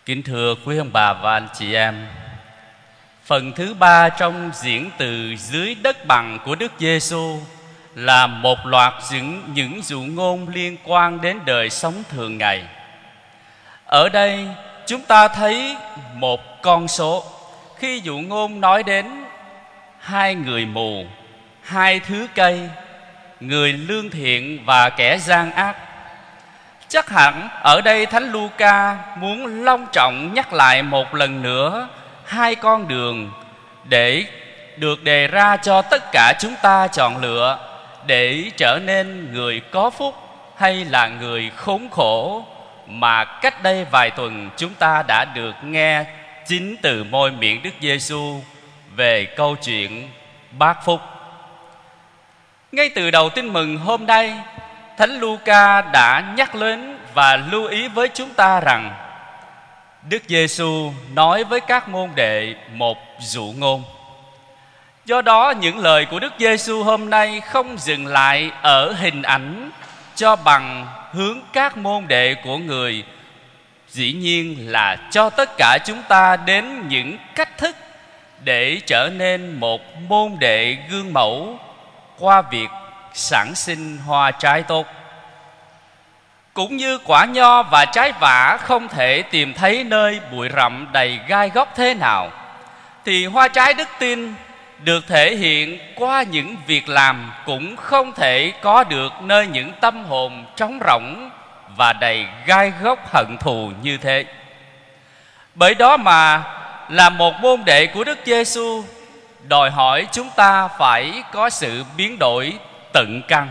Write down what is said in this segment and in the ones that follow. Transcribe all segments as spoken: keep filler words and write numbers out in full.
Kính thưa quý ông bà và anh chị em, phần thứ ba trong diễn từ dưới đất bằng của Đức Giêsu là một loạt những, những dụ ngôn liên quan đến đời sống thường ngày. Ở đây chúng ta thấy một con số khi dụ ngôn nói đến hai người mù, hai thứ cây, người lương thiện và kẻ gian ác. Chắc hẳn ở đây Thánh Luca muốn long trọng nhắc lại một lần nữa hai con đường để được đề ra cho tất cả chúng ta chọn lựa để trở nên người có phúc hay là người khốn khổ, mà cách đây vài tuần chúng ta đã được nghe chính từ môi miệng Đức Giêsu về câu chuyện bát phúc. Ngay từ đầu tin mừng hôm nay, Thánh Luca đã nhắc lên và lưu ý với chúng ta rằng Đức Giêsu nói với các môn đệ một dụ ngôn. Do đó những lời của Đức Giêsu hôm nay không dừng lại ở hình ảnh cho bằng hướng các môn đệ của người, dĩ nhiên là cho tất cả chúng ta đến những cách thức để trở nên một môn đệ gương mẫu qua việc sản sinh hoa trái tốt. Cũng như quả nho và trái vả không thể tìm thấy nơi bụi rậm đầy gai góc thế nào, thì hoa trái đức tin được thể hiện qua những việc làm cũng không thể có được nơi những tâm hồn trống rỗng và đầy gai góc hận thù như thế. Bởi đó mà là một môn đệ của Đức Giêsu đòi hỏi chúng ta phải có sự biến đổi tận căn.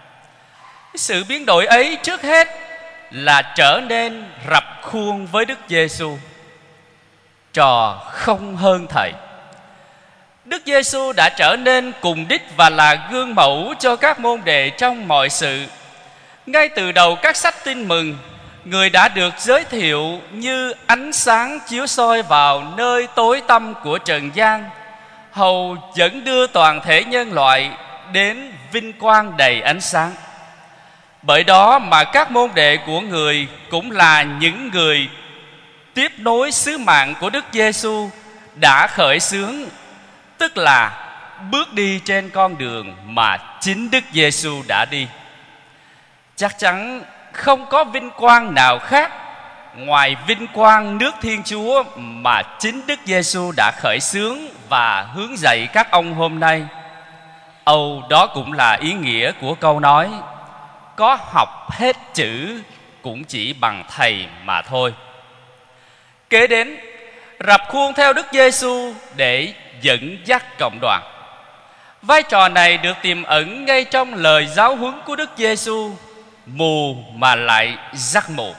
Sự biến đổi ấy trước hết là trở nên rập khuôn với Đức Giêsu, trò không hơn thầy. Đức Giêsu đã trở nên cùng đích và là gương mẫu cho các môn đệ trong mọi sự. Ngay từ đầu các sách tin mừng, người đã được giới thiệu như ánh sáng chiếu soi vào nơi tối tăm của trần gian, hầu dẫn đưa toàn thể nhân loại đến vinh quang đầy ánh sáng. Bởi đó mà các môn đệ của người cũng là những người tiếp nối sứ mạng của Đức Giêsu đã khởi xướng, tức là bước đi trên con đường mà chính Đức Giêsu đã đi. Chắc chắn không có vinh quang nào khác ngoài vinh quang nước Thiên Chúa mà chính Đức Giêsu đã khởi xướng và hướng dạy các ông hôm nay. Âu đó cũng là ý nghĩa của câu nói: có học hết chữ cũng chỉ bằng thầy mà thôi. Kế đến, rập khuôn theo Đức Giêsu để dẫn dắt cộng đoàn. Vai trò này được tiềm ẩn ngay trong lời giáo huấn của Đức Giêsu: mù mà lại dắt mù.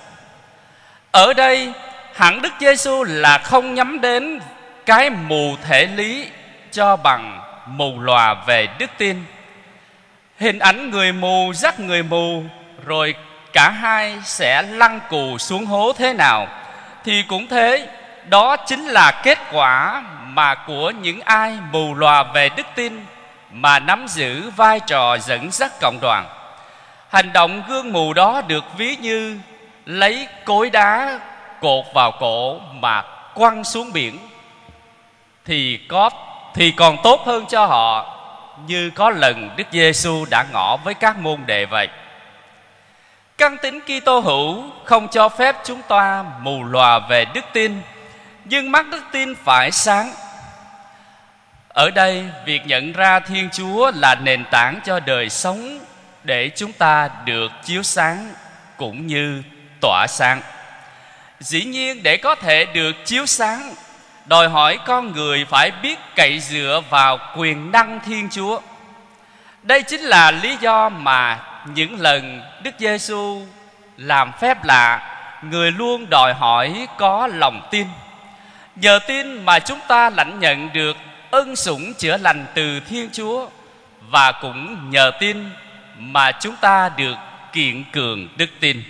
Ở đây hẳn Đức Giêsu là không nhắm đến cái mù thể lý cho bằng mù lòa về đức tin. Hình ảnh người mù dắt người mù, rồi cả hai sẽ lăn cù xuống hố thế nào, thì cũng thế, đó chính là kết quả mà của những ai mù lòa về đức tin mà nắm giữ vai trò dẫn dắt cộng đoàn. Hành động gương mù đó được ví như lấy cối đá cột vào cổ mà quăng xuống biển, thì có thì còn tốt hơn cho họ, như có lần Đức Giêsu đã ngỏ với các môn đệ vậy. Căn tính Kitô hữu không cho phép chúng ta mù lòa về đức tin, nhưng mắt đức tin phải sáng. Ở đây, việc nhận ra Thiên Chúa là nền tảng cho đời sống để chúng ta được chiếu sáng cũng như tỏa sáng. Dĩ nhiên, để có thể được chiếu sáng, đòi hỏi con người phải biết cậy dựa vào quyền năng Thiên Chúa. Đây chính là lý do mà những lần Đức Giêsu làm phép lạ, người luôn đòi hỏi có lòng tin. Nhờ tin mà chúng ta lãnh nhận được ân sủng chữa lành từ Thiên Chúa, và cũng nhờ tin mà chúng ta được kiện cường đức tin.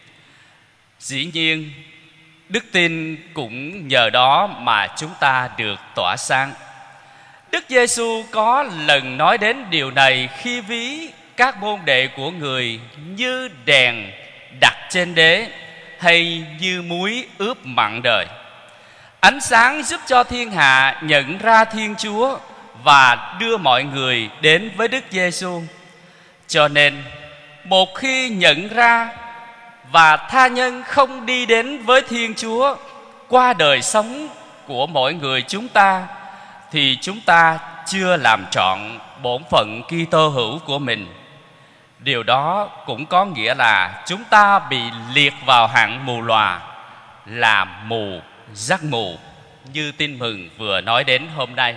Dĩ nhiên, đức tin cũng nhờ đó mà chúng ta được tỏa sáng. Đức Giêsu có lần nói đến điều này khi ví các môn đệ của người như đèn đặt trên đế, hay như muối ướp mặn đời. Ánh sáng giúp cho thiên hạ nhận ra Thiên Chúa và đưa mọi người đến với Đức Giêsu. Cho nên, một khi nhận ra và tha nhân không đi đến với Thiên Chúa qua đời sống của mỗi người chúng ta, thì chúng ta chưa làm trọn bổn phận Kitô hữu của mình. Điều đó cũng có nghĩa là chúng ta bị liệt vào hạng mù lòa, là mù, giác mù, như tin mừng vừa nói đến hôm nay.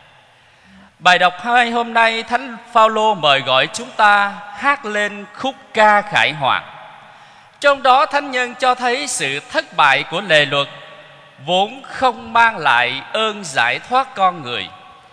Bài đọc hai hôm nay, Thánh Phaolô mời gọi chúng ta hát lên khúc ca khải hoàn. Trong đó thánh nhân cho thấy sự thất bại của lề luật, vốn không mang lại ơn giải thoát con người.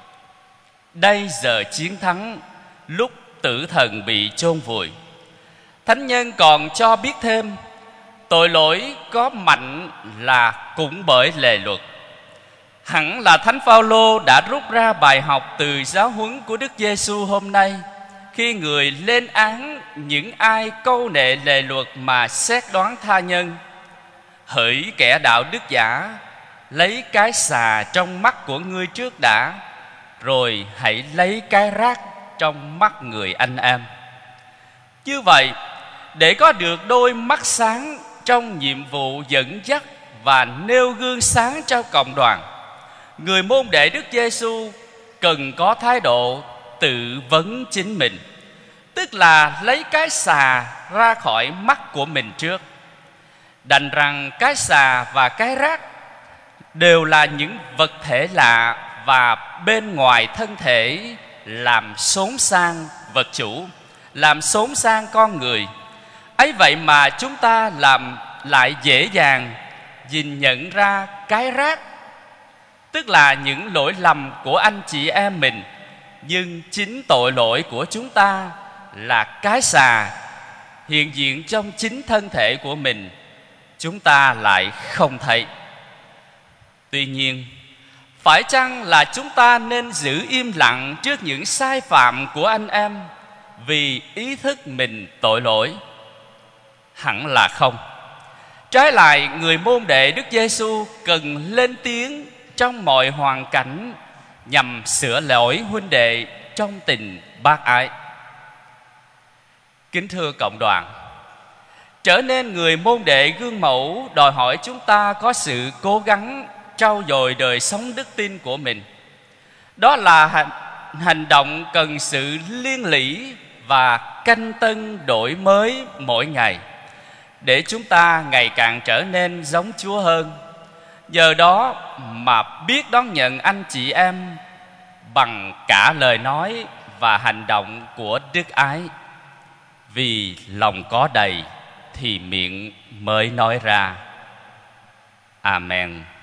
Đây giờ chiến thắng, lúc tử thần bị chôn vùi. Thánh nhân còn cho biết thêm, tội lỗi có mạnh là cũng bởi lề luật. Hẳn là Thánh Phaolô đã rút ra bài học từ giáo huấn của Đức Giêsu hôm nay, khi người lên án những ai câu nệ lề luật mà xét đoán tha nhân. Hỡi kẻ đạo đức giả, lấy cái xà trong mắt của ngươi trước đã, rồi hãy lấy cái rác trong mắt người anh em. Như vậy, để có được đôi mắt sáng trong nhiệm vụ dẫn dắt và nêu gương sáng cho cộng đoàn, người môn đệ Đức Giêsu cần có thái độ tự vấn chính mình, tức là lấy cái xà ra khỏi mắt của mình trước. Đành rằng cái xà và cái rác đều là những vật thể lạ và bên ngoài thân thể làm xốn sang vật chủ, làm xốn sang con người. Ấy vậy mà chúng ta làm lại dễ dàng nhìn nhận ra cái rác, tức là những lỗi lầm của anh chị em mình. Nhưng chính tội lỗi của chúng ta là cái xà hiện diện trong chính thân thể của mình, chúng ta lại không thấy. Tuy nhiên, phải chăng là chúng ta nên giữ im lặng trước những sai phạm của anh em vì ý thức mình tội lỗi? Hẳn là không. Trái lại, người môn đệ Đức Giêsu cần lên tiếng trong mọi hoàn cảnh nhằm sửa lỗi huynh đệ trong tình bác ái. Kính thưa cộng đoàn, trở nên người môn đệ gương mẫu đòi hỏi chúng ta có sự cố gắng trau dồi đời sống đức tin của mình. Đó là hành, hành động cần sự liên lỉ và canh tân đổi mới mỗi ngày, để chúng ta ngày càng trở nên giống Chúa hơn. Nhờ đó mà biết đón nhận anh chị em bằng cả lời nói và hành động của đức ái. Vì lòng có đầy thì miệng mới nói ra. Amen.